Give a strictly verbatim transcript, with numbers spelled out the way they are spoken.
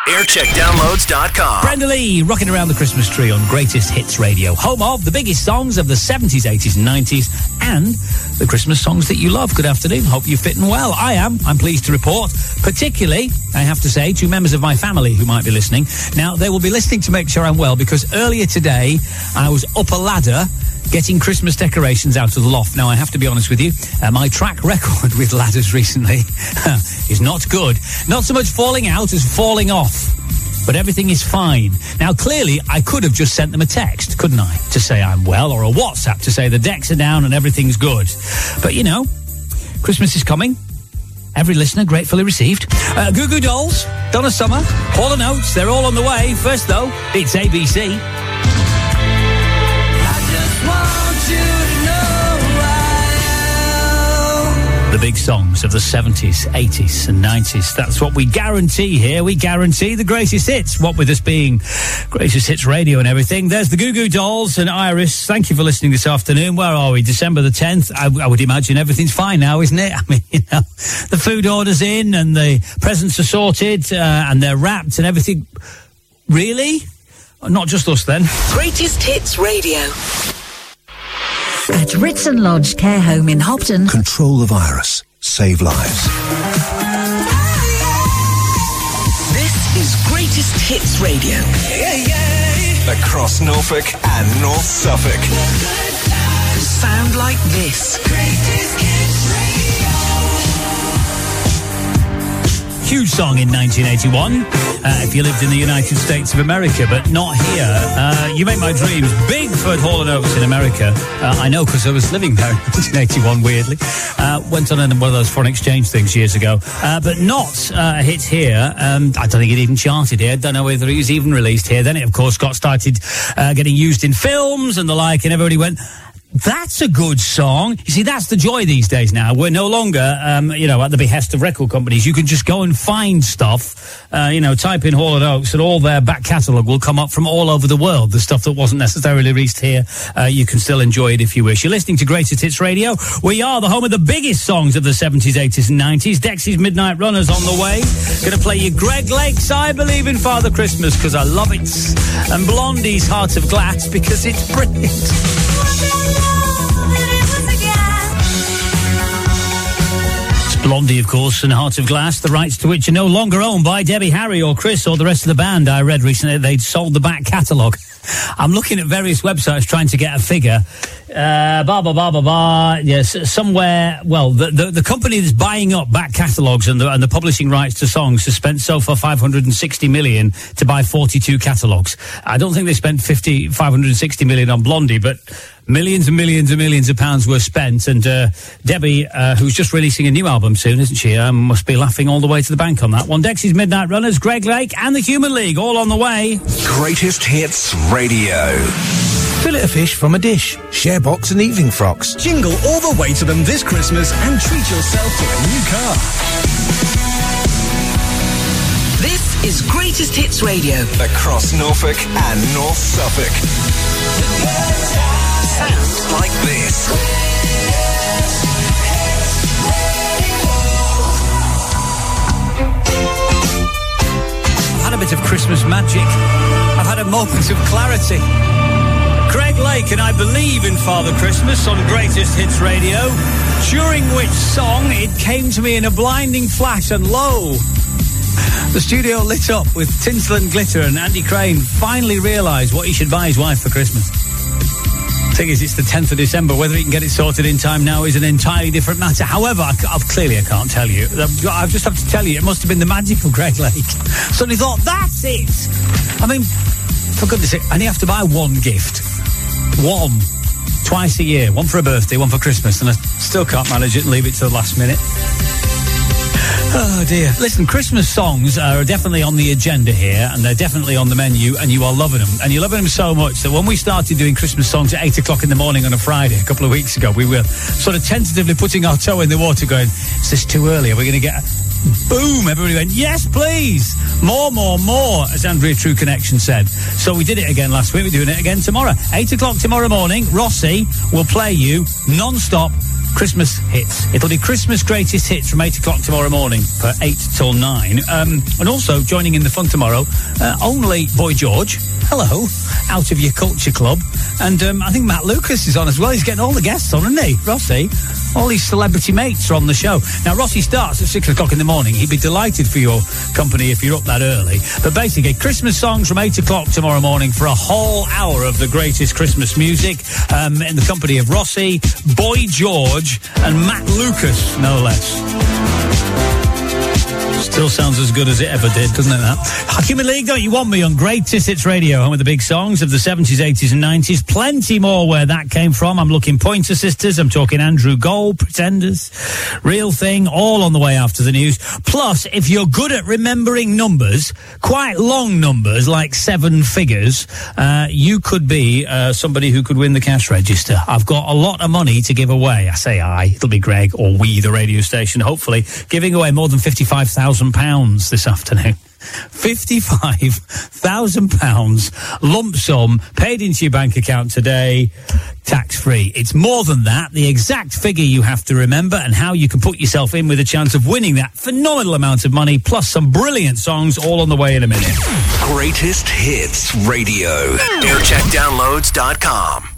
aircheck downloads dot com. Brenda Lee, rocking around the Christmas tree on Greatest Hits Radio, home of the biggest songs of the seventies, eighties and nineties, and the Christmas songs that you love. Good afternoon, hope you're fitting well. I am, I'm pleased to report, particularly, I have to say, two members of my family who might be listening. Now, they will be listening to make sure I'm well, because earlier today, I was up a ladder getting Christmas decorations out of the loft. Now, I have to be honest with you, uh, my track record with ladders recently is not good. Not so much falling out as falling off. But everything is fine. Now, clearly, I could have just sent them a text, couldn't I, to say I'm well, or a WhatsApp to say the decks are down and everything's good. But, you know, Christmas is coming. Every listener gratefully received. Uh, Goo Goo Dolls, Donna Summer, Hall and Oates, they're all on the way. First, though, it's A B C. The big songs of the seventies, eighties and nineties. That's what we guarantee here. We guarantee the greatest hits. What with us being Greatest Hits Radio and everything. There's the Goo Goo Dolls and Iris. Thank you for listening this afternoon. Where are we? December the tenth. I, I would imagine everything's fine now, isn't it? I mean, you know, the food order's in and the presents are sorted uh, and they're wrapped and everything. Really? Not just us then. Greatest Hits Radio. At Ritson Lodge Care Home in Hopton. Control the virus. Save lives. This is Greatest Hits Radio. Yeah, yeah. Across Norfolk and North Suffolk. Sound like this. Greatest Hits Radio. Huge song in nineteen eighty-one, uh, if you lived in the United States of America, but not here. Uh, You Make My Dreams, big for Hall and Oates in America. Uh, I know, because I was living there in nineteen eighty-one, weirdly. Uh, went on one of those foreign exchange things years ago. Uh, but not uh, a hit here. Um, I don't think it even charted here. Don't know whether it was even released here. Then it, of course, got started uh, getting used in films and the like, and everybody went, that's a good song. You see, that's the joy these days now. We're no longer, um, you know, at the behest of record companies. You can just go and find stuff, uh, you know, type in Hall and Oates and all their back catalogue will come up from all over the world. The stuff that wasn't necessarily released here, uh, you can still enjoy it if you wish. You're listening to Greatest Hits Radio. We are the home of the biggest songs of the seventies, eighties and nineties. Dexy's Midnight Runners on the way. Going to play you Greg Lake's I Believe in Father Christmas because I love it. And Blondie's Heart of Glass because it's brilliant. Blondie, of course, and Heart of Glass, the rights to which are no longer owned by Debbie Harry or Chris or the rest of the band. I read recently they'd sold the back catalogue. I'm looking at various websites trying to get a figure. Uh, blah, blah, blah, blah, blah. Yes, somewhere, well, the, the, the company that's buying up back catalogues and the, and the publishing rights to songs has spent so far five hundred sixty million to buy forty-two catalogues. I don't think they spent fifty, five hundred sixty million on Blondie, but millions and millions and millions of pounds were spent. And uh, Debbie, uh, who's just releasing a new album soon, isn't she, um, must be laughing all the way to the bank on that one. Dexy's Midnight Runners, Greg Lake and the Human League, all on the way. Greatest Hits Radio. Fillet of fish from a dish, share box and evening frocks. Jingle all the way to them this Christmas and treat yourself to a new car. This is Greatest Hits Radio. Across Norfolk and North Suffolk. Sounds like this. I've had a bit of Christmas magic. I've had a moment of clarity. Greg Lake and I Believe in Father Christmas on Greatest Hits Radio, during which song it came to me in a blinding flash and lo, the studio lit up with tinsel and glitter and Andy Crane finally realised what he should buy his wife for Christmas. Thing is, it's the tenth of December. Whether he can get it sorted in time now is an entirely different matter. However, I, I've, clearly I can't tell you. I just have to tell you, it must have been the magical Greg Lake. Suddenly thought, that's it. I mean, for goodness sake, and you have to buy one gift. One. Twice a year. One for a birthday, one for Christmas. And I still can't manage it and leave it to the last minute. Oh, dear. Listen, Christmas songs are definitely on the agenda here, and they're definitely on the menu, and you are loving them. And you're loving them so much that when we started doing Christmas songs at eight o'clock in the morning on a Friday a couple of weeks ago, we were sort of tentatively putting our toe in the water going, is this too early? Are we going to get... Boom! Everybody went, yes, please! More, more, more, as Andrea True Connection said. So we did it again last week. We're doing it again tomorrow. eight o'clock tomorrow morning, Rossi will play you non-stop Christmas hits. It'll be Christmas greatest hits from eight o'clock tomorrow morning for eight till nine. Um, and also joining in the fun tomorrow, uh, only Boy George. Hello, out of your culture club. And um, I think Matt Lucas is on as well. He's getting all the guests on, isn't he? Rossi, all his celebrity mates are on the show. Now, Rossi starts at six o'clock in the morning. He'd be delighted for your company if you're up that early. But basically, Christmas songs from eight o'clock tomorrow morning for a whole hour of the greatest Christmas music um, in the company of Rossi, Boy George and Matt Lucas, no less. Still sounds as good as it ever did, doesn't it, that? Human League, Don't You Want Me on Greatest Hits Radio, home with the big songs of the seventies, eighties and nineties. Plenty more where that came from. I'm looking Pointer Sisters, I'm talking Andrew Gold, Pretenders, Real Thing, all on the way after the news. Plus, if you're good at remembering numbers, quite long numbers, like seven figures, uh, you could be uh, somebody who could win the cash register. I've got a lot of money to give away. I say I, it'll be Greg or we, the radio station, hopefully, giving away more than fifty-five thousand pounds this afternoon. fifty-five thousand pounds lump sum paid into your bank account today, tax-free. It's more than that. The exact figure you have to remember and how you can put yourself in with a chance of winning that phenomenal amount of money, plus some brilliant songs, all on the way in a minute. Greatest Hits Radio. aircheck downloads dot com.